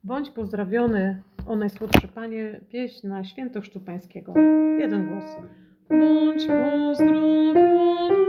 Bądź pozdrowiony, o najsłodszy Panie, pieśń na święto chrztu Pańskiego. Jeden głos. Bądź pozdrowiony.